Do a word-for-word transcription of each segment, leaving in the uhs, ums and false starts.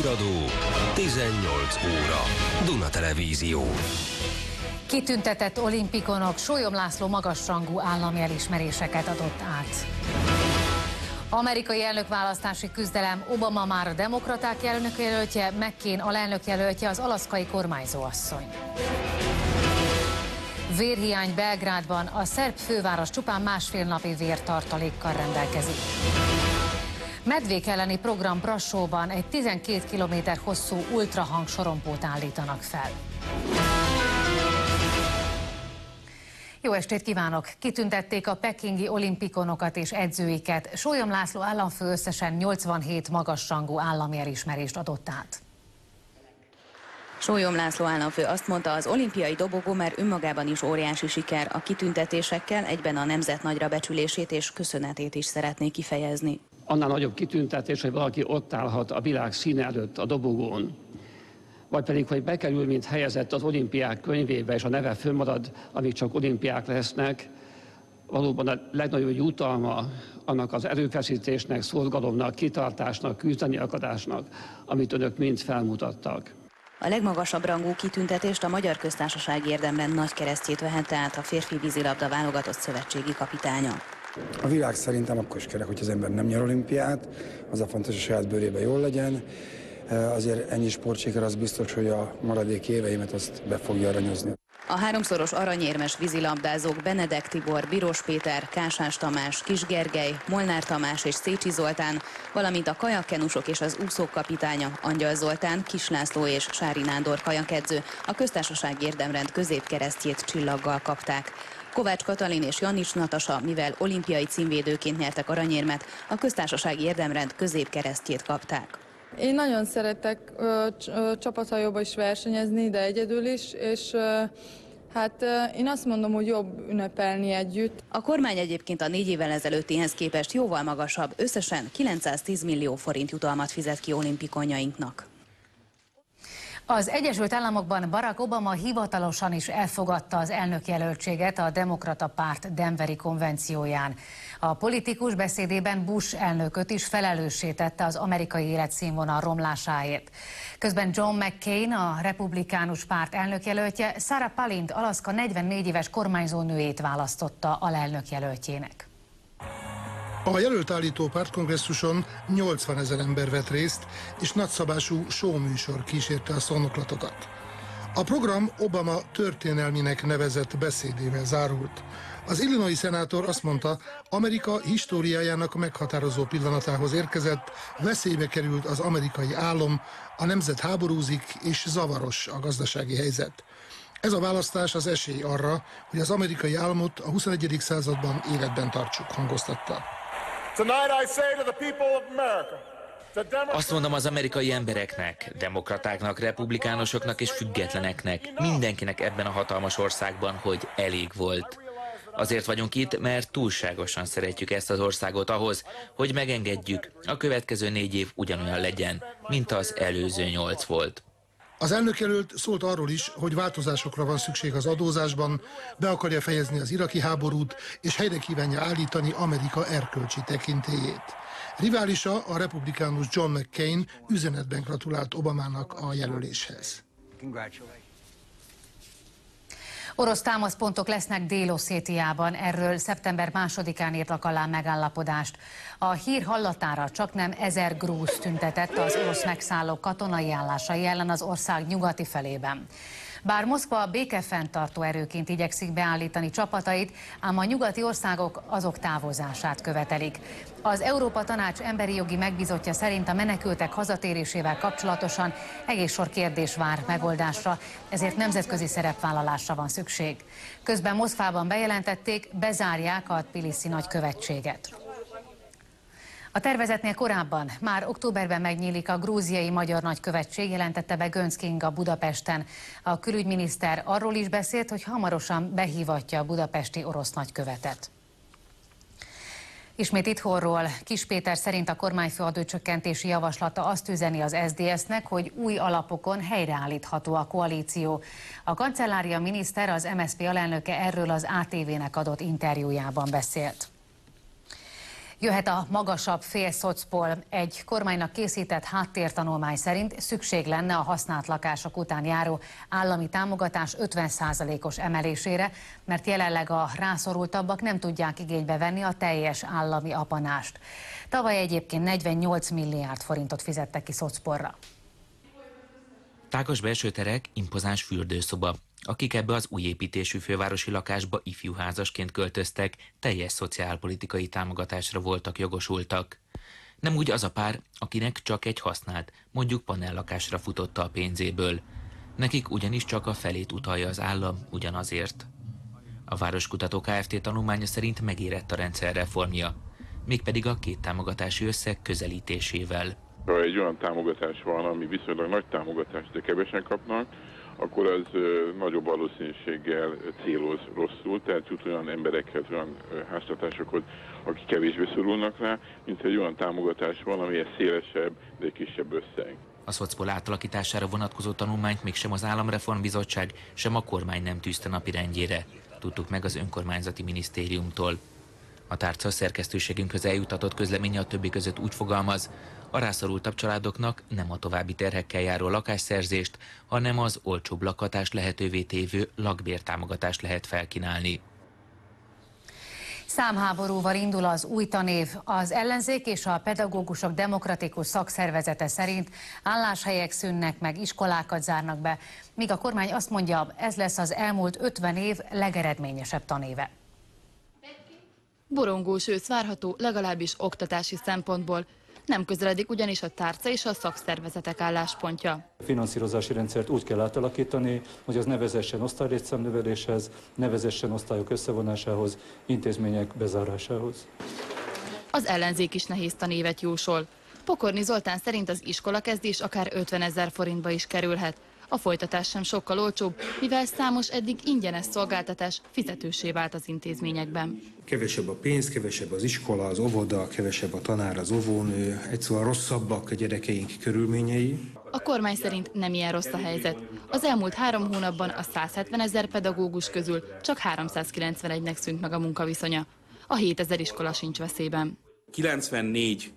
Híradó, tizennyolc óra. Duna Televízió. Kitüntetett olimpikonok Sólyom László magasrangú állami elismeréseket adott át. Amerikai elnökválasztási küzdelem, Obama már a demokraták elnökjelöltje, McCain alelnökjelöltje, az alaszkai kormányzóasszony. Vérhiány Belgrádban, a szerb főváros csupán másfél napi vértartalékkal rendelkezik. Medvék elleni program Brassóban egy tizenkét kilométer hosszú ultrahang sorompót állítanak fel. Jó estét kívánok! Kitüntették a pekingi olimpikonokat és edzőiket. Sólyom László államfő összesen nyolcvanhét magasrangú állami elismerést adott át. Sólyom László államfő azt mondta, az olimpiai dobogó már önmagában is óriási siker. A kitüntetésekkel egyben a nemzet nagyra becsülését és köszönetét is szeretné kifejezni. Annál nagyobb kitüntetés, hogy valaki ott állhat a világ színe előtt a dobogón, vagy pedig, hogy bekerül, mint helyezett az olimpiák könyvébe, és a neve fönnmarad, amíg csak olimpiák lesznek, valóban a legnagyobb jutalma annak az erőfeszítésnek, szorgalomnak, kitartásnak, küzdeni akadásnak, amit önök mind felmutattak. A legmagasabb rangú kitüntetést a Magyar Köztársaság érdemrend nagy keresztjét vehette át a férfi vízilabda válogatott szövetségi kapitánya. A világ szerintem akkor is kerek, hogy az ember nem nyer olimpiát, az a fontos, hogy a saját bőrében jól legyen. Azért ennyi sportsiker az biztos, hogy a maradék éveimet azt be fogja aranyozni. A háromszoros aranyérmes vízilabdázók Benedek Tibor, Biros Péter, Kásás Tamás, Kis Gergely, Molnár Tamás és Szécsi Zoltán, valamint a kajakkenusok és az úszók kapitánya Angyal Zoltán, Kis László és Sári Nándor kajakedző a Köztársaság érdemrend középkeresztjét csillaggal kapták. Kovács Katalin és Jannics Natasa, mivel olimpiai címvédőként nyertek aranyérmet, a Köztársasági érdemrend középkeresztjét kapták. Én nagyon szeretek ö, ö, csapathajóba is versenyezni, de egyedül is, és ö, hát ö, én azt mondom, hogy jobb ünnepelni együtt. A kormány egyébként a négy évvel ezelőttihez képest jóval magasabb, összesen kilencszáztíz millió forint jutalmat fizet ki olimpikonjainknak. Az Egyesült Államokban Barack Obama hivatalosan is elfogadta az elnökjelöltséget a Demokrata Párt Denveri konvencióján. A politikus beszédében Bush elnököt is felelőssé tette az amerikai életszínvonal romlásáért. Közben John McCain, a republikánus párt elnökjelöltje, Sarah Palint, Alaszka negyvennégy éves kormányzónőjét választotta alelnökjelöltjének. A jelöltállító pártkongresszuson nyolcvanezer ember vett részt, és nagyszabású showműsor kísérte a szónoklatokat. A program Obama történelminek nevezett beszédével zárult. Az illinois szenátor azt mondta, Amerika históriájának meghatározó pillanatához érkezett, veszélybe került az amerikai álom, a nemzet háborúzik és zavaros a gazdasági helyzet. Ez a választás az esély arra, hogy az amerikai álmot a huszonegyedik században életben tartsuk, hangoztatta. Azt mondom az amerikai embereknek, demokratáknak, republikánusoknak és függetleneknek, mindenkinek ebben a hatalmas országban, hogy elég volt. Azért vagyunk itt, mert túlságosan szeretjük ezt az országot ahhoz, hogy megengedjük, a következő négy év ugyanolyan legyen, mint az előző nyolc volt. Az elnökjelölt szólt arról is, hogy változásokra van szükség az adózásban, be akarja fejezni az iraki háborút, és helyre kívánja állítani Amerika erkölcsi tekintélyét. Riválisa, a republikánus John McCain üzenetben gratulált Obamának a jelöléshez. Orosz támaszpontok lesznek Dél-Oszétiában, erről szeptember másodikán írtak alá megállapodást. A hír hallatára csaknem ezer grúz tüntetett az orosz megszállók katonai állásai ellen az ország nyugati felében. Bár Moszkva békefenntartó erőként igyekszik beállítani csapatait, ám a nyugati országok azok távozását követelik. Az Európa Tanács emberi jogi megbízottja szerint a menekültek hazatérésével kapcsolatosan egész sor kérdés vár megoldásra, ezért nemzetközi szerepvállalásra van szükség. Közben Moszkvában bejelentették, bezárják a Tbiliszi nagykövetséget. A tervezetnél korábban, már októberben megnyílik a grúziai magyar nagykövetség, jelentette be Göncz Kinga Budapesten. A külügyminiszter arról is beszélt, hogy hamarosan behívatja a budapesti orosz nagykövetet. Ismét itthonról. Kis Péter szerint a kormányfő adócsökkentési javaslata azt üzeni az es zé dé es-nek, hogy új alapokon helyreállítható a koalíció. A kancellária miniszter, az em es zé pé alelnöke erről az á té vé-nek adott interjújában beszélt. Jöhet a magasabb félszocpol. Egy kormánynak készített háttértanulmány szerint szükség lenne a használt lakások után járó állami támogatás ötven százalékos emelésére, mert jelenleg a rászorultabbak nem tudják igénybe venni a teljes állami apanást. Tavaly egyébként negyvennyolc milliárd forintot fizettek ki szocporra. Tágas belsőterek, impozáns fürdőszoba. Akik ebbe az új építésű fővárosi lakásba ifjúházasként költöztek, teljes szociálpolitikai támogatásra voltak jogosultak. Nem úgy az a pár, akinek csak egy használt, mondjuk panellakásra futotta a pénzéből. Nekik ugyanis csak a felét utalja az állam ugyanazért. A Városkutató Kft. Tanulmánya szerint megérett a rendszer reformja, mégpedig a két támogatási összeg közelítésével. Ha egy olyan támogatás van, ami viszonylag nagy támogatást, de kevesen kapnak, akkor az nagyobb valószínűséggel céloz rosszul, tehát jut olyan emberekhez, olyan háztartásokhoz, akik kevésbé szorulnak rá, mint egy olyan támogatás van, ami egy szélesebb, de egy kisebb összeg. A szocpol átalakítására vonatkozó tanulmányt még sem az Államreformbizottság, sem a kormány nem tűzte napirendjére. Tudtuk meg az önkormányzati minisztériumtól. A tárca szerkesztőségünkhöz eljutatott közleménye a többi között úgy fogalmaz, a rászorultabb családoknak nem a további terhekkel járó lakásszerzést, hanem az olcsóbb lakhatást lehetővé tévő lakbértámogatást lehet felkínálni. Számháborúval indul az új tanév. Az ellenzék és a pedagógusok demokratikus szakszervezete szerint álláshelyek szűnnek meg, iskolákat zárnak be, míg a kormány azt mondja, ez lesz az elmúlt ötven év legeredményesebb tanéve. Borongós ősz várható, legalábbis oktatási szempontból. Nem közeledik ugyanis a tárca és a szakszervezetek álláspontja. A finanszírozási rendszert úgy kell átalakítani, hogy az ne vezessen osztálylétszámnöveléshez, ne vezessen osztályok összevonásához, intézmények bezárásához. Az ellenzék is nehéz tanévet jósol. Pokorni Zoltán szerint az iskolakezdés akár ötvenezer forintba is kerülhet. A folytatás sem sokkal olcsóbb, mivel számos eddig ingyenes szolgáltatás fizetőssé vált az intézményekben. Kevesebb a pénz, kevesebb az iskola, az óvoda, kevesebb a tanár, az óvónő, egyszerűen rosszabbak a gyerekeink körülményei. A kormány szerint nem ilyen rossz a helyzet. Az elmúlt három hónapban a százhetven ezer pedagógus közül csak háromszázkilencvenegynek szűnt meg a munkaviszonya. A hétezer iskola sincs veszélyben. kilencvennégy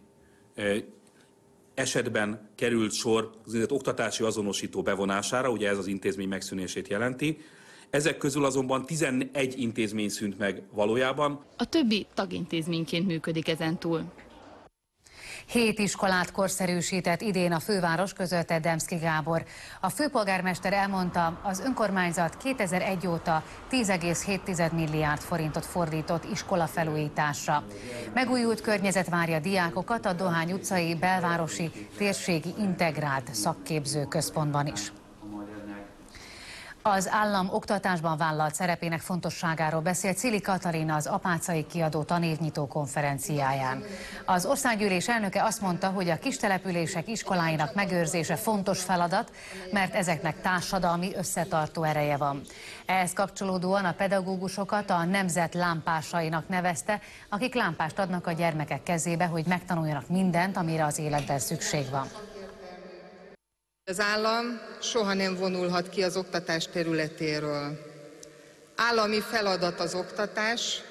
esetben került sor az oktatási azonosító bevonására, ugye ez az intézmény megszűnését jelenti. Ezek közül azonban tizenegy intézmény szűnt meg valójában. A többi tagintézményként működik ezentúl. Hét iskolát korszerűsített idén a főváros, közölte Demszky Gábor. A főpolgármester elmondta, az önkormányzat kétezer-egy óta tíz egész hét milliárd forintot fordított iskolafelújításra. Megújult környezet várja diákokat a Dohány utcai belvárosi térségi integrált szakképző központban is. Az állam oktatásban vállalt szerepének fontosságáról beszélt Cili Katalina az apácai kiadó tanévnyitó konferenciáján. Az országgyűlés elnöke azt mondta, hogy a kistelepülések iskoláinak megőrzése fontos feladat, mert ezeknek társadalmi összetartó ereje van. Ehhez kapcsolódóan a pedagógusokat a nemzet lámpásainak nevezte, akik lámpást adnak a gyermekek kezébe, hogy megtanuljanak mindent, amire az életben szükség van. Az állam soha nem vonulhat ki az oktatás területéről. Állami feladat az oktatás,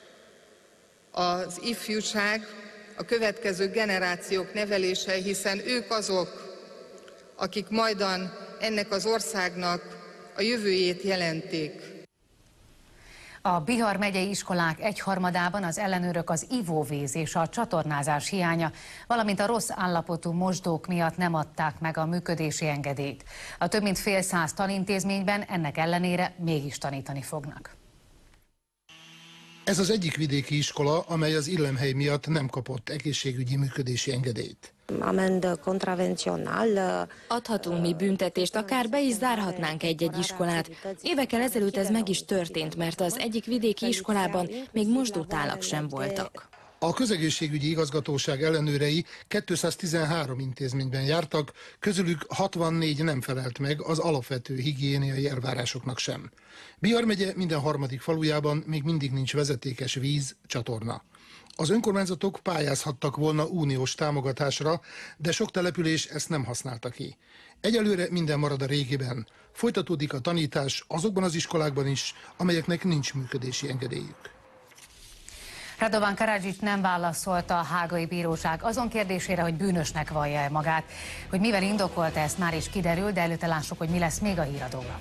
az ifjúság, a következő generációk nevelése, hiszen ők azok, akik majdan ennek az országnak a jövőjét jelentik. A Bihar megyei iskolák egyharmadában az ellenőrök az ivóvíz és a csatornázás hiánya, valamint a rossz állapotú mosdók miatt nem adták meg a működési engedélyt. A több mint fél száz tanintézményben ennek ellenére mégis tanítani fognak. Ez az egyik vidéki iskola, amely az illemhely miatt nem kapott egészségügyi működési engedélyt. Adhatunk mi büntetést, akár be is zárhatnánk egy-egy iskolát. Évekkel ezelőtt ez meg is történt, mert az egyik vidéki iskolában még mosdótálak sem voltak. A közegészségügyi igazgatóság ellenőrei kétszáztizenhárom intézményben jártak, közülük hatvannégy nem felelt meg az alapvető higiéniai elvárásoknak sem. Bihar megye minden harmadik falujában még mindig nincs vezetékes víz, csatorna. Az önkormányzatok pályázhattak volna uniós támogatásra, de sok település ezt nem használta ki. Egyelőre minden marad a régiben. Folytatódik a tanítás azokban az iskolákban is, amelyeknek nincs működési engedélyük. Radovan Karadzic nem válaszolta a hágai bíróság azon kérdésére, hogy bűnösnek vallja-e magát. Hogy mivel indokolta, ezt már is kiderül, de előtte lássuk, hogy mi lesz még a híradóban.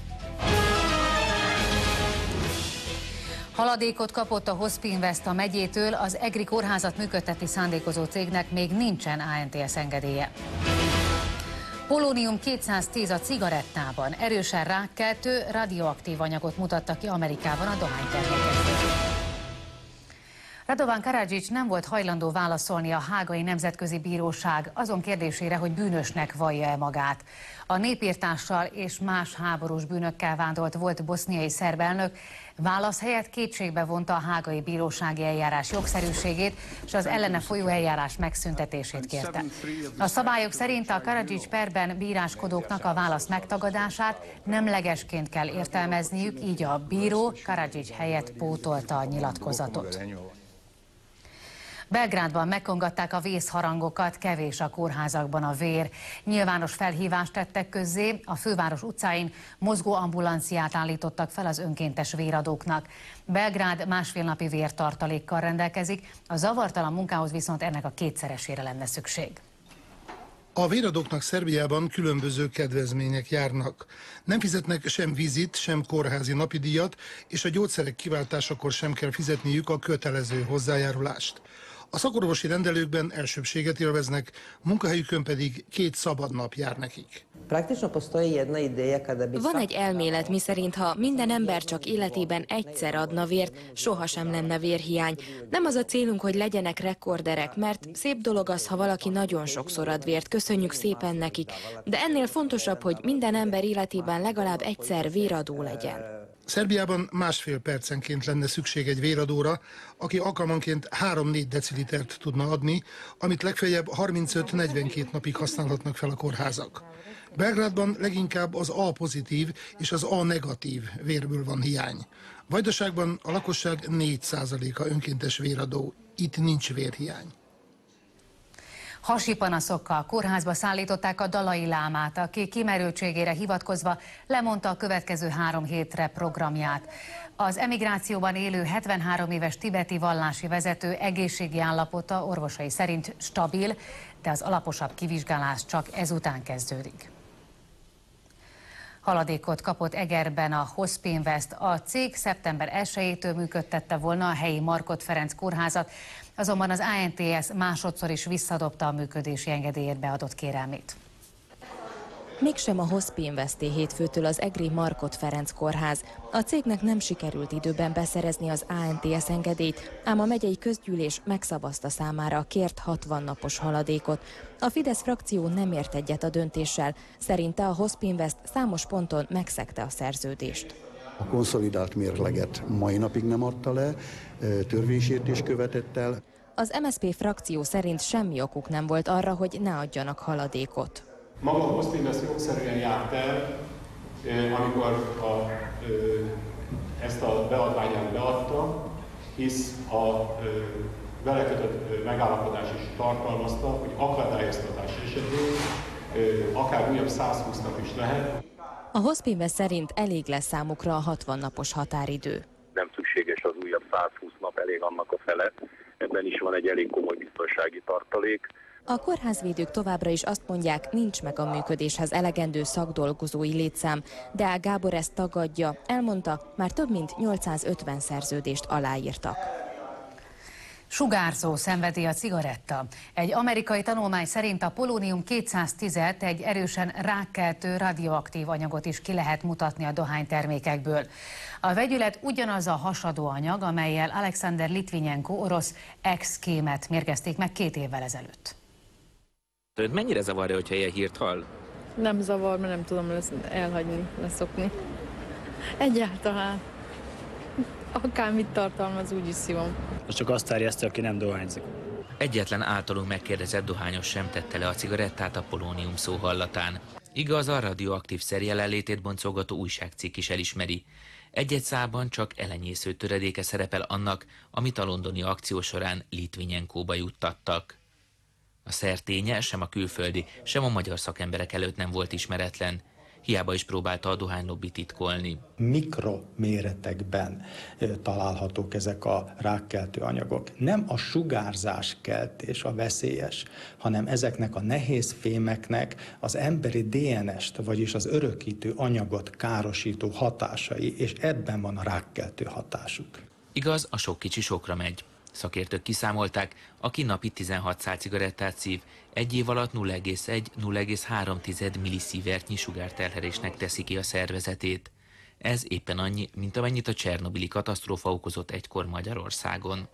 Haladékot kapott a Hospinvest a megyétől, az EGRI kórházat működtetni szándékozó cégnek még nincsen á en té es engedélye. Polónium kétszáztíz a cigarettában, erősen rákkeltő, radioaktív anyagot mutattak ki Amerikában a dohánytermékekből. Radovan Karadzic nem volt hajlandó válaszolni a Hágai Nemzetközi Bíróság azon kérdésére, hogy bűnösnek vallja-e magát. A népirtással és más háborús bűnökkel vádolt volt boszniai szerb elnök válasz helyett kétségbe vonta a Hágai Bírósági eljárás jogszerűségét, és az ellene folyó eljárás megszüntetését kérte. A szabályok szerint a Karadzic perben bíráskodóknak a válasz megtagadását nemlegesként kell értelmezniük, így a bíró Karadzic helyett pótolta a nyilatkozatot. Belgrádban megkongatták a vészharangokat, kevés a kórházakban a vér. Nyilvános felhívást tettek közzé, a főváros utcáin mozgó ambulanciát állítottak fel az önkéntes véradóknak. Belgrád másfél napi vértartalékkal rendelkezik, a zavartalan munkához viszont ennek a kétszeresére lenne szükség. A véradóknak Szerbiában különböző kedvezmények járnak. Nem fizetnek sem vizit, sem kórházi napidíjat, és a gyógyszerek kiváltásakor sem kell fizetniük a kötelező hozzájárulást. A szakorvosi rendelőkben elsőbséget élveznek, munkahelyükön pedig két szabad nap jár nekik. Van egy elmélet, miszerint ha minden ember csak életében egyszer adna vért, sohasem lenne vérhiány. Nem az a célunk, hogy legyenek rekorderek, mert szép dolog az, ha valaki nagyon sokszor ad vért, köszönjük szépen nekik. De ennél fontosabb, hogy minden ember életében legalább egyszer véradó legyen. Szerbiában másfél percenként lenne szükség egy véradóra, aki alkalmanként három-négy decilitert tudna adni, amit legfeljebb harmincöt-negyvenkét napig használhatnak fel a kórházak. Belgrádban leginkább az A pozitív és az A negatív vérből van hiány. Vajdaságban a lakosság négy százaléka önkéntes véradó, itt nincs vérhiány. Hasi panaszokkal kórházba szállították a dalai lámát, aki kimerültségére hivatkozva lemondta a következő három hétre programját. Az emigrációban élő hetvenhárom éves tibeti vallási vezető egészségi állapota orvosai szerint stabil, de az alaposabb kivizsgálás csak ezután kezdődik. Haladékot kapott Egerben a Hospinvest. A cég szeptember elsejétől működtette volna a helyi Markhot Ferenc kórházat, azonban az á en té es másodszor is visszadobta a működési engedélyért beadott kérelmét. Mégsem a Hospinvesté hétfőtől az egri Markhot Ferenc kórház. A cégnek nem sikerült időben beszerezni az á en té es engedélyt, ám a megyei közgyűlés megszavazta számára a kért hatvan napos haladékot. A Fidesz frakció nem ért egyet a döntéssel, szerinte a Hospinvest számos ponton megszegte a szerződést. A konszolidált mérleget mai napig nem adta le, törvénysértés követett el. Az em es zé pé frakció szerint semmi okuk nem volt arra, hogy ne adjanak haladékot. Maga a Hospinvest jogszerűen járt el, amikor a, ezt a beadványát beadta, hisz a vele kötött megállapodás is tartalmazta, hogy akadályoztatás esetén akár újabb százhúsz nap is lehet. A Hospinvest szerint elég lesz számukra a hatvan napos határidő. Nem szükséges az újabb százhúsz nap, elég annak a fele. Ebben is van egy elég komoly biztonsági tartalék. A kórházvédők továbbra is azt mondják, nincs meg a működéshez elegendő szakdolgozói létszám, de Ág Gábor ezt tagadja, elmondta, már több mint nyolcszázötven szerződést aláírtak. Sugárzó szenvedi a cigaretta. Egy amerikai tanulmány szerint a polónium kétszáztízet, egy erősen rákkeltő radioaktív anyagot is ki lehet mutatni a dohánytermékekből. A vegyület ugyanaz a hasadó anyag, amellyel Alexander Litvinenko orosz ex-kémet mérgezték meg két évvel ezelőtt. Önt mennyire zavarja, hogyha ilyen hírt hall? Nem zavar, mert nem tudom elhagyni, leszokni. Egyáltalán. Akármit tartalmaz, úgy is szívom. Az csak azt terjesztő, aki nem dohányzik. Egyetlen általunk megkérdezett dohányos sem tette le a cigarettát a polónium szó hallatán. Igaz, a radioaktív szer jelenlétét boncolgató újságcikk is elismeri. Egy-egy szában csak elenyésző töredéke szerepel annak, amit a londoni akció során Litvinyenkóba juttattak. A szer ténye sem a külföldi, sem a magyar szakemberek előtt nem volt ismeretlen. hiába is próbálta a dohánylobbi titkolni. Mikroméretekben találhatók ezek a rákkeltő anyagok. Nem a sugárzáskeltés a veszélyes, hanem ezeknek a nehéz fémeknek az emberi dé en est, vagyis az örökítő anyagot károsító hatásai, és ebben van a rákkeltő hatásuk. Igaz, a sok kicsi sokra megy. Szakértők kiszámolták, aki napi tizenhat szál cigarettát szív, egy év alatt nulla egész egy - nulla egész három milliszievertnyi sugárterhelésnek teszi ki a szervezetét. Ez éppen annyi, mint amennyit a csernobili katasztrófa okozott egykor Magyarországon.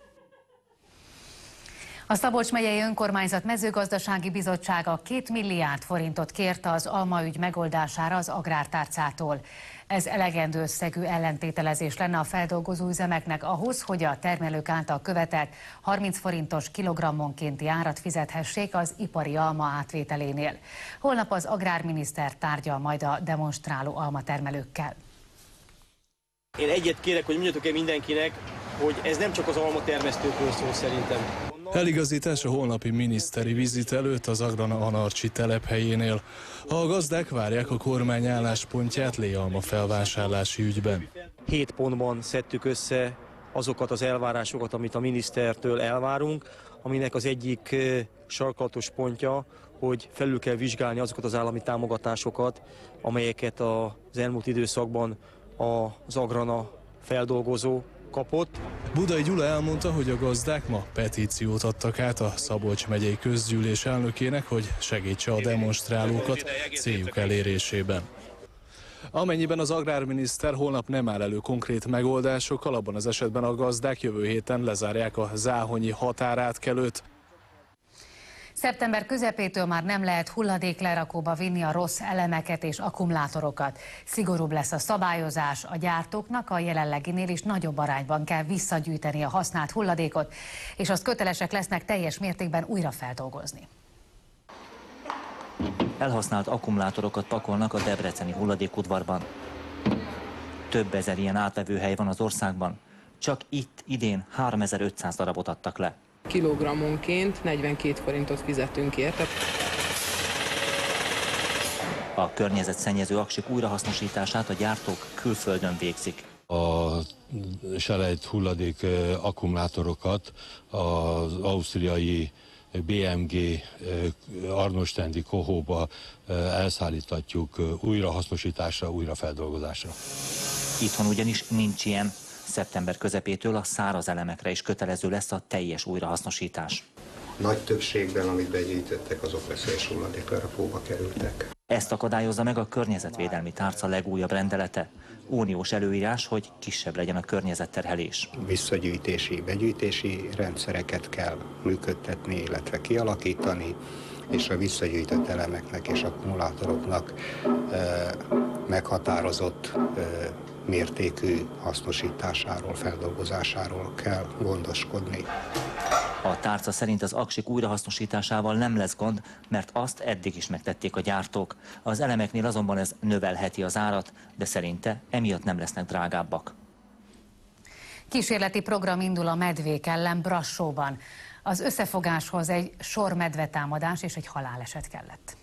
A Szabolcs megyei önkormányzat mezőgazdasági bizottsága két milliárd forintot kért az Alma ügy megoldására az agrártárcától. Ez elegendő összegű ellentételezés lenne a feldolgozó üzemeknek ahhoz, hogy a termelők által követelt harminc forintos kilogrammonkénti árat fizethessék az ipari alma átvételénél. Holnap az agrárminiszter tárgyal majd a demonstráló almatermelőkkel. Én egyet kérek, hogy mondjatok el mindenkinek, hogy ez nem csak az almatermesztőkről szól szerintem. Eligazítás a holnapi miniszteri vizit előtt az Agrana-Anarcsi telephelyénél. A gazdák várják a kormány álláspontját Léalma felvásárlási ügyben. Hét pontban szedtük össze azokat az elvárásokat, amit a minisztertől elvárunk, aminek az egyik sarkalatos pontja, hogy felül kell vizsgálni azokat az állami támogatásokat, amelyeket az elmúlt időszakban az Agrana feldolgozó kapott. Budai Gyula elmondta, hogy a gazdák ma petíciót adtak át a Szabolcs megyei közgyűlés elnökének, hogy segítse a demonstrálókat céljuk elérésében. Amennyiben az agrárminiszter holnap nem áll elő konkrét megoldásokkal, abban az esetben a gazdák jövő héten lezárják a záhonyi határátkelőt. Szeptember közepétől már nem lehet hulladéklerakóba vinni a rossz elemeket és akkumulátorokat. Szigorúbb lesz a szabályozás, a gyártóknak a jelenleginél is nagyobb arányban kell visszagyűjteni a használt hulladékot, és azt kötelesek lesznek teljes mértékben újra feldolgozni. Elhasznált akkumulátorokat pakolnak a debreceni hulladékudvarban. Több ezer ilyen átlevőhely van az országban. Csak itt idén háromezer-ötszáz darabot adtak le. Kilogrammonként negyvenkét forintot fizetünk érte. A környezetszennyező aksik újrahasznosítását a gyártók külföldön végzik. A selejt hulladék akkumulátorokat az ausztriai bé em gé Arnostendi Kohóba elszállítatjuk újrahasznosításra, újrafeldolgozásra. Itthon ugyanis nincs ilyen. Szeptember közepétől a száraz elemekre is kötelező lesz a teljes újrahasznosítás. Nagy többségben, amit begyűjtöttek, azok veszélyes hulladéklerakóba kerültek. Ezt akadályozza meg a környezetvédelmi tárca legújabb rendelete. Uniós előírás, hogy kisebb legyen a környezetterhelés. Visszagyűjtési, begyűjtési rendszereket kell működtetni, illetve kialakítani, és a visszagyűjtött elemeknek és akkumulátoroknak e, meghatározott e, mértékű hasznosításáról, feldolgozásáról kell gondoskodni. A tárca szerint az aksik újrahasznosításával nem lesz gond, mert azt eddig is megtették a gyártók. Az elemeknél azonban ez növelheti az árat, de szerinte emiatt nem lesznek drágábbak. Kísérleti program indul a medvék ellen Brassóban. Az összefogáshoz egy sor medvetámadás és egy haláleset kellett.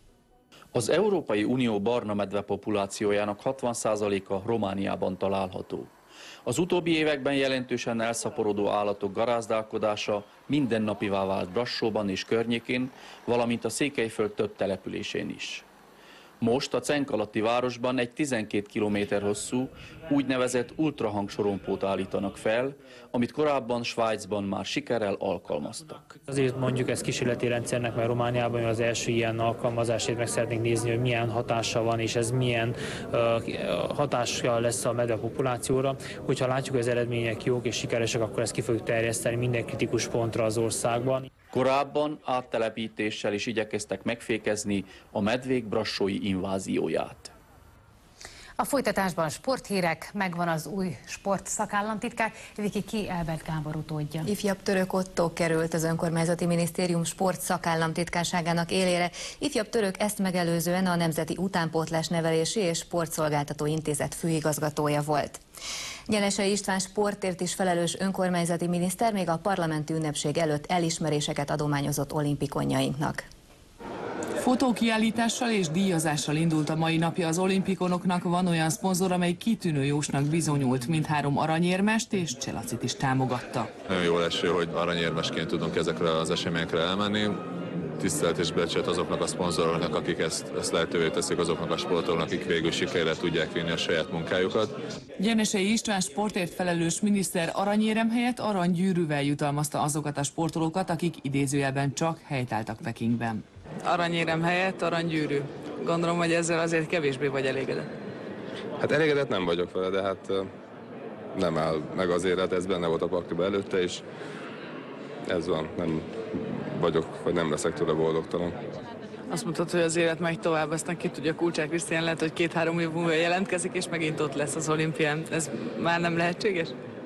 Az Európai Unió barna medve populációjának hatvan százaléka Romániában található. Az utóbbi években jelentősen elszaporodó állatok garázdálkodása mindennapivá vált Brassóban és környékén, valamint a Székelyföld több településén is. Most a Cenk alatti városban egy tizenkét kilométer hosszú, úgynevezett ultrahangsorompót állítanak fel, amit korábban Svájcban már sikerrel alkalmaztak. Azért mondjuk ez kísérleti rendszernek, mert Romániában az első ilyen alkalmazásét meg szeretnénk nézni, hogy milyen hatása van, és ez milyen uh, hatással lesz a medve populációra. Hogyha látjuk, hogy az eredmények jók és sikeresek, akkor ezt ki fogjuk terjeszteni minden kritikus pontra az országban. Korábban áttelepítéssel is igyekeztek megfékezni a medvék brassói invázióját. A folytatásban sporthírek, megvan az új sportszakállamtitkár, Viki ki Elbert Gábor utódja. Ifjabb Török Ottó került az önkormányzati minisztérium sportszakállamtitkárságának élére. Ifjabb Török ezt megelőzően a Nemzeti Utánpótlás Nevelési és Sportszolgáltató Intézet főigazgatója volt. Nyelesei István sportért is felelős önkormányzati miniszter még a parlamenti ünnepség előtt elismeréseket adományozott olimpikonjainknak. Fotókiállítással és díjazással indult a mai napja az olimpikonoknak. Van olyan szponzor, amely kitűnő jósnak bizonyult. Mindhárom aranyérmest és Cselacit is támogatta. Nagyon jó eső, hogy aranyérmesként tudunk ezekre az eseményekre elmenni. Tisztelt és becsület azoknak a szponzoroknak, akik ezt, ezt lehetővé teszik, azoknak a sportolóknak, akik végül sikerre tudják vinni a saját munkájukat. Gyenesei István sportért felelős miniszter aranyérem helyett aranygyűrűvel jutalmazta azokat a sportolókat, akik idézőjelben csak helytáltak Pekingben. Aranyérem helyett aranygyűrű. Gondolom, hogy ezzel azért kevésbé vagy elégedett. Hát elégedett nem vagyok vele, de hát nem áll meg az élet, ez benne volt a pakliba előtte, és ez van, nem vagyok, vagy nem leszek tőle boldogtalan. Azt mondtad, hogy az élet megy tovább, aztán ki tudja, Kulcsák Krisztián lehet, hogy két-három év múlva jelentkezik, és megint ott lesz az olimpián. Ez már nem lehetséges?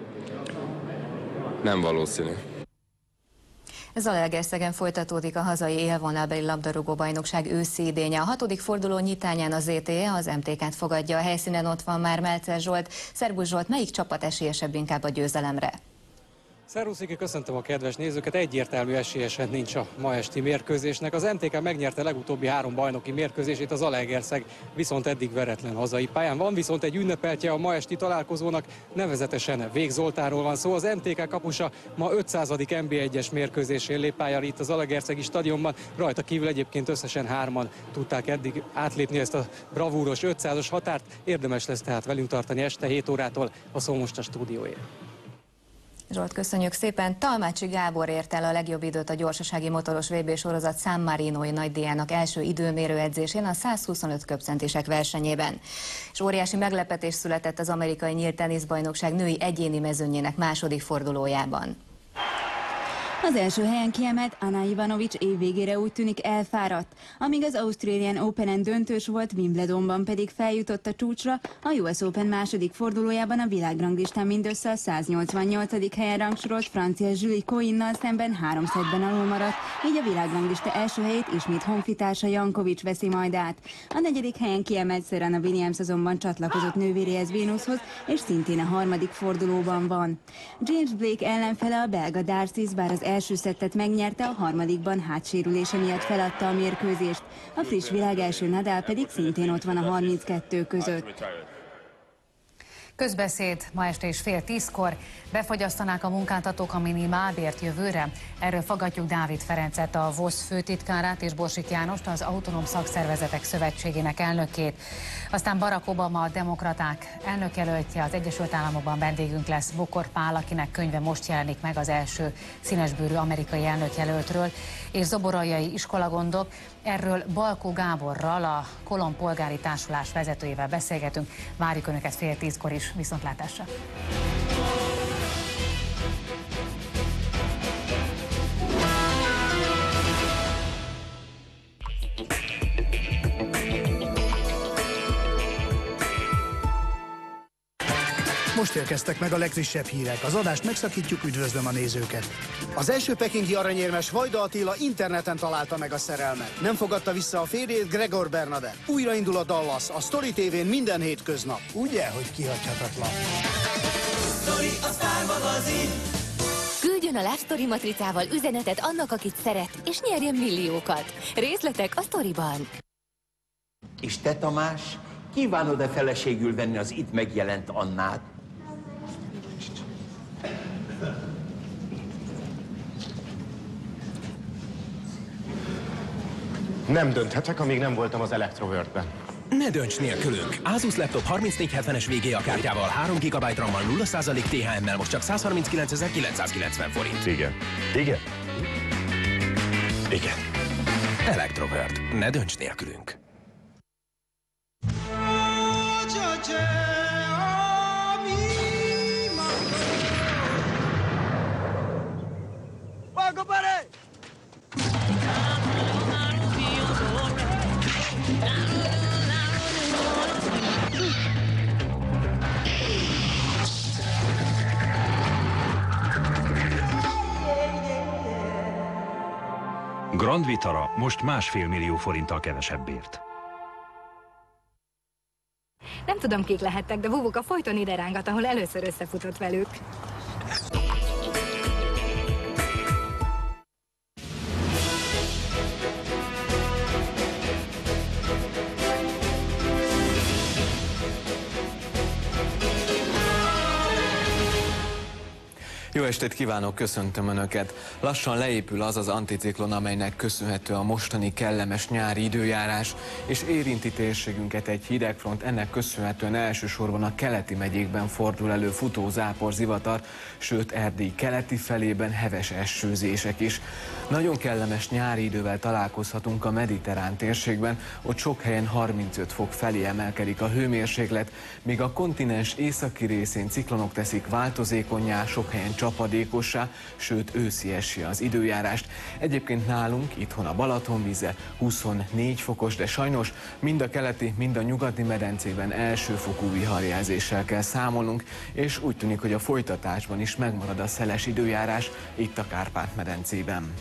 Nem valószínű. Zalaegerszegen folytatódik a hazai élvonalbeli labdarúgó bajnokság őszi idénye. A hatodik forduló nyitányán a zé té e az em té ká-t fogadja. A helyszínen ott van már Melcer Zsolt. Szerbusz Zsolt, melyik csapat esélyesebb inkább a győzelemre? Szervusz, Iki, köszöntöm a kedves nézőket. Egyértelmű esélyesen nincs a ma esti mérkőzésnek. Az em té ká megnyerte legutóbbi három bajnoki mérkőzését, az Zalaegerszeg viszont eddig veretlen hazai pályán van, viszont egy ünnepeltje a ma esti találkozónak, nevezetesen Vég Zoltánról van szó. Az em té ká kapusa ma ötszázadik en bé egyes mérkőzésén lép pályára itt a Zalaegerszegi stadionban. Rajta kívül egyébként összesen hárman tudták eddig átlépni ezt a bravúros ötszázas határt. Érdemes lesz tehát velünk tartani este hét órától a Szómosta stúdióért. Zsolt, köszönjük szépen. Talmácsi Gábor ért el a legjobb időt a gyorsasági motoros vé bé sorozat San Marinói nagydíjának első időmérő edzésén a százhuszonöt köbcentisek versenyében. És óriási meglepetés született az amerikai nyílt teniszbajnokság női egyéni mezőnyének második fordulójában. Az első helyen kiemelt Ana Ivanovics évvégére úgy tűnik elfáradt, amíg az Australian Openen döntős volt, Wimbledonban pedig feljutott a csúcsra, a U S Open második fordulójában a világranglistán mindössze a száznyolcvannyolcadik helyen rangsorolt francia Julie Coinnal szemben három szettben alul maradt, így a világranglista első helyét ismét honfitársa Jankovics veszi majd át. A negyedik helyen kiemelt Serena Williams azonban csatlakozott nővéréhez Vénuszhoz, és szintén a harmadik fordulóban van. James Blake ellenfele a belga Darcis, bár az első szettet megnyerte, a harmadikban hátsérülése miatt feladta a mérkőzést. A friss világ első Nadal pedig szintén ott van a harminckettő között. Közbeszéd ma este is fél tízkor. Befagyasztanák a munkáltatók a minimálbért jövőre? Erről faggatjuk Dávid Ferencet, a vé o sz főtitkárát, és Borsik Jánost, az Autonóm Szakszervezetek Szövetségének elnökét. Aztán Barack Obama, a demokraták elnökjelöltje, az Egyesült Államokban vendégünk lesz, Bokor Pál, akinek könyve most jelenik meg az első színesbőrű amerikai elnökjelöltről, és zoboraljai iskolagondok. Erről Balkó Gáborral, a Kolomb Polgári Társulás vezetőjével beszélgetünk. Várjuk Önöket fél tízkor is. Viszontlátásra! Most érkeztek meg a legfrissebb hírek. Az adást megszakítjuk, üdvözlöm a nézőket. Az első pekingi aranyérmes Vajda Attila interneten találta meg a szerelmet. Nem fogadta vissza a férjét, Gregor Bernadett. Újraindul a Dallas, a Story tévén minden hétköznap. Ugye, hogy kihagyhatatlan. Küldjön a Love Story matricával üzenetet annak, akit szeret, és nyerjen milliókat. Részletek a Storyban. És te, Tamás, kívánod-e feleségül venni az itt megjelent Annát? Nem dönthetek, amíg nem voltam az Electroworld-ben. Ne dönts nélkülünk! Asus Laptop harmincnégy hetvenes vé gé á kártyával, három gigabyte RAM-mal, nulla százalék té há em-mel most csak százharminckilencezer-kilencszázkilencven forint. Igen. Igen? Igen. Electroworld. Ne dönts nélkülünk! Grand Vitara most másfél millió forinttal kevesebbért. Nem tudom, kik lehettek, de Bubuka folyton ide rángat, ahol először összefutott velük. Jó estét kívánok, köszöntöm Önöket! Lassan leépül az az anticiklon, amelynek köszönhető a mostani kellemes nyári időjárás, és érinti térségünket egy hidegfront, ennek köszönhetően elsősorban a keleti megyékben fordul elő futó-zápor zivatar, sőt Erdély keleti felében heves esőzések is. Nagyon kellemes nyári idővel találkozhatunk a mediterrán térségben, ott sok helyen harmincöt fok felé emelkedik a hőmérséklet, míg a kontinens északi részén ciklonok teszik változékonnyá, sok helyen csapadékossá, sőt őszi eső az időjárást. Egyébként nálunk itthon a Balatonvíze huszonnégy fokos, de sajnos mind a keleti, mind a nyugati medencében elsőfokú viharjelzéssel kell számolnunk, és úgy tűnik, hogy a folytatásban is megmarad a szeles időjárás itt a Kárpát-medencében.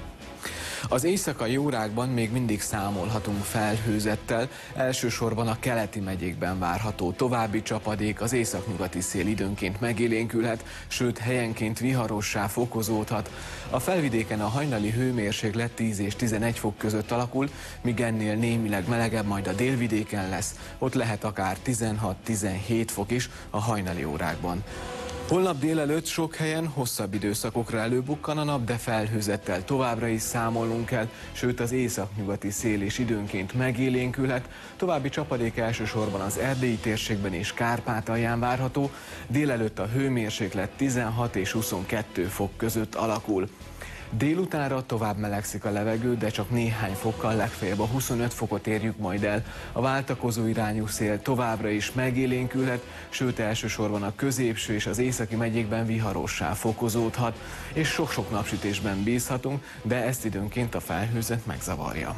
Az éjszakai órákban még mindig számolhatunk felhőzettel, elsősorban a keleti megyékben várható további csapadék, az északnyugati szél időnként megélénkülhet, sőt helyenként viharossá fokozódhat. A felvidéken a hajnali hőmérséklet tíz és tizenegy fok között alakul, míg ennél némileg melegebb majd a délvidéken lesz, ott lehet akár tizenhat-tizenhét fok is a hajnali órákban. Holnap délelőtt sok helyen hosszabb időszakokra előbukkan a nap, de felhőzettel továbbra is számolnunk kell, sőt az északnyugati szél is időnként megélénkülhet. További csapadék elsősorban az erdélyi térségben és Kárpátalján várható, délelőtt a hőmérséklet tizenhat és huszonkettő fok között alakul. Délutánra tovább melegszik a levegő, de csak néhány fokkal, legfeljebb a huszonöt fokot érjük majd el. A váltakozó irányú szél továbbra is megélénkülhet, sőt elsősorban a középső és az északi megyékben viharossá fokozódhat, és sok-sok napsütésben bízhatunk, de ezt időnként a felhőzet megzavarja.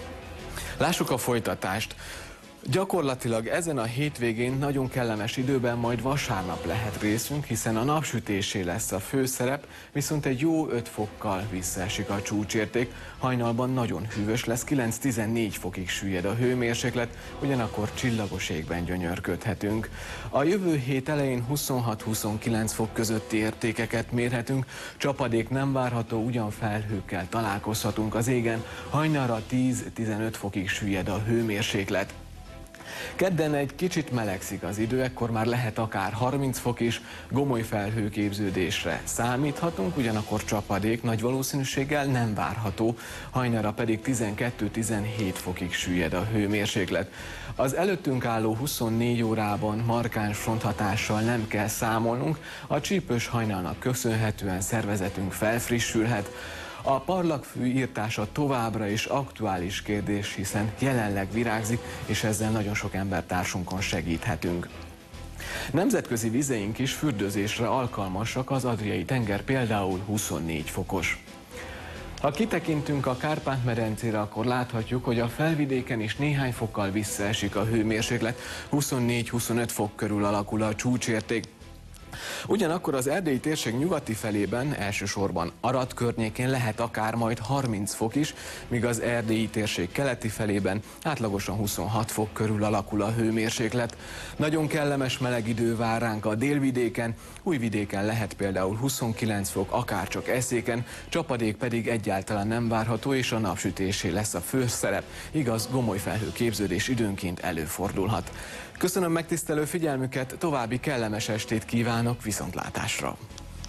Lássuk a folytatást. Gyakorlatilag ezen a hétvégén nagyon kellemes időben majd vasárnap lehet részünk, hiszen a napsütésé lesz a főszerep, viszont egy jó öt fokkal visszaesik a csúcsérték. Hajnalban nagyon hűvös lesz, kilenc-tizennégy fokig süllyed a hőmérséklet, ugyanakkor csillagos égben gyönyörködhetünk. A jövő hét elején huszonhat-huszonkilenc fok közötti értékeket mérhetünk, csapadék nem várható, ugyan felhőkkel találkozhatunk az égen, hajnalra tíz-tizenöt fokig süllyed a hőmérséklet. Kedden egy kicsit melegszik az idő, ekkor már lehet akár harminc fok is, gomoly felhőképződésre számíthatunk, ugyanakkor csapadék nagy valószínűséggel nem várható, hajnalra pedig tizenkettő-tizenhét fokig süllyed a hőmérséklet. Az előttünk álló huszonnégy órában markáns fronthatással nem kell számolnunk, a csípős hajnalnak köszönhetően szervezetünk felfrissülhet. A parlagfű írtása továbbra is aktuális kérdés, hiszen jelenleg virágzik, és ezzel nagyon sok embertársunkon segíthetünk. Nemzetközi vizeink is fürdőzésre alkalmasak, az Adriai tenger például huszonnégy fokos. Ha kitekintünk a Kárpát-medencére, akkor láthatjuk, hogy a felvidéken is néhány fokkal visszaesik a hőmérséklet, huszonnégy-huszonöt fok körül alakul a csúcsérték. Ugyanakkor az erdélyi térség nyugati felében, elsősorban Arad környékén lehet akár majd harminc fok is, míg az erdélyi térség keleti felében átlagosan huszonhat fok körül alakul a hőmérséklet. Nagyon kellemes meleg idő vár ránk a délvidéken, Újvidéken lehet például huszonkilenc fok, akárcsak Eszéken, csapadék pedig egyáltalán nem várható, és a napsütésé lesz a főszerep, igaz, gomoly felhőképződés időnként előfordulhat. Köszönöm megtisztelő figyelmüket, további kellemes estét kívánok, viszontlátásra!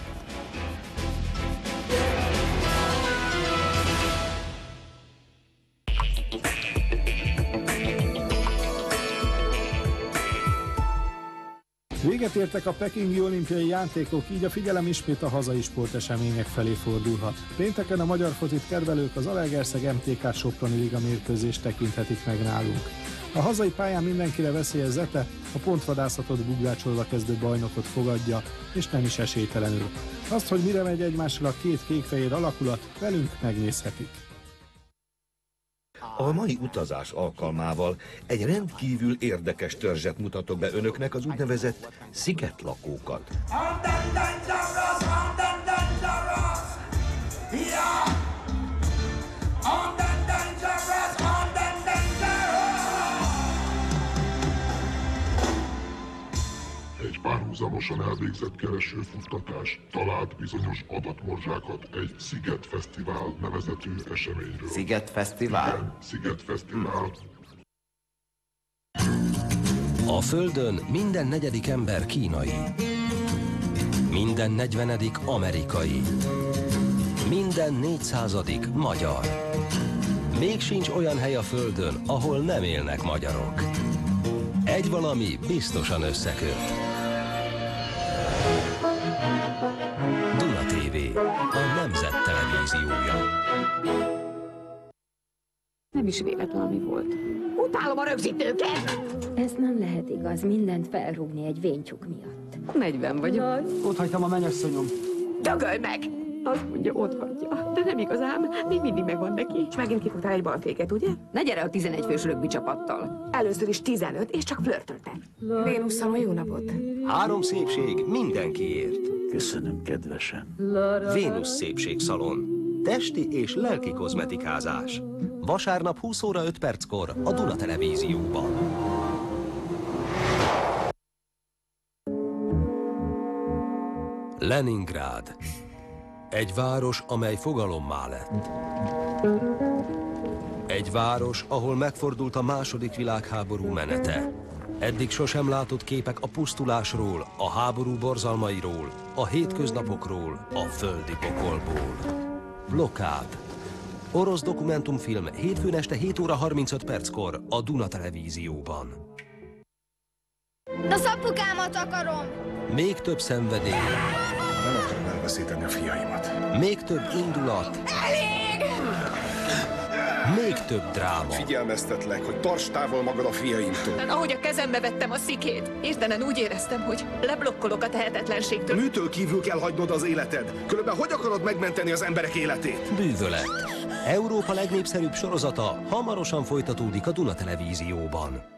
Véget értek a pekingi olimpiai játékok, így a figyelem ismét a hazai sportesemények felé fordulhat. Pénteken a magyar focit kedvelők az Zalaegerszeg em té ká Soproni Liga mérkőzést tekinthetik meg nálunk. A hazai pályán mindenkire veszélyes Zete a pontvadászatot bugdácsolva kezdő bajnokot fogadja, és nem is esélytelenül. Azt, hogy mire megy egymással a két kék-fehér alakulat, velünk megnézhetik. A mai utazás alkalmával egy rendkívül érdekes törzset mutatok be önöknek, az úgynevezett szigetlakókat. Egy párhuzamosan elvégzett keresőfuttatás talált bizonyos adatmorzsákat egy Szigetfesztivál nevezetű eseményről. Szigetfesztivál? Igen, Szigetfesztivál. A Földön minden negyedik ember kínai. minden negyvenedik amerikai, minden négyszázadik magyar. Még sincs olyan hely a Földön, ahol nem élnek magyarok. Egy valami biztosan összeköt. Duna té vé, a Nemzet Televíziója. Nem is véletlen, ami volt. Utálom a rögzítőket! Ez nem lehet igaz, mindent felrúgni egy vénytyúk miatt. negyven vagyok. Ott hagytam a mennyasszonyom. Dögölj meg! Azt mondja, ott hagyja. De nem igazán, még mindig megvan neki. És megint kifogtál egy balféket, ugye? Ne gyere a tizenegy fős rögbi csapattal. Először is tizenöt, és csak flörtöltek. Vénusszal a jó napot. Három szépség mindenkiért. Köszönöm, kedvesem. Vénusz szépségszalon. Testi és lelki kozmetikázás. Vasárnap húsz óra öt perckor a Duna Televízióban. Leningrád. Egy város, amely fogalommá lett. Egy város, ahol megfordult a második világháború menete. Eddig sosem látott képek a pusztulásról, a háború borzalmairól, a hétköznapokról, a földi pokolból. Blokád. Orosz dokumentumfilm hétfőn este hét óra harmincöt perckor a Duna Televízióban. De az apukámat akarom! Még több szenvedély. Nem akarom elveszíteni a fiaimat. Még több indulat. Elég! Még több dráma. Figyelmeztetlek, hogy tartsd távol magad a fiaimtól. Ahogy a kezembe vettem a szikét, hirtelen úgy éreztem, hogy leblokkolok a tehetetlenségtől. Műtől kívül kell hagynod az életed. Különben hogy akarod megmenteni az emberek életét? Bűvölet. Európa legnépszerűbb sorozata hamarosan folytatódik a Duna Televízióban.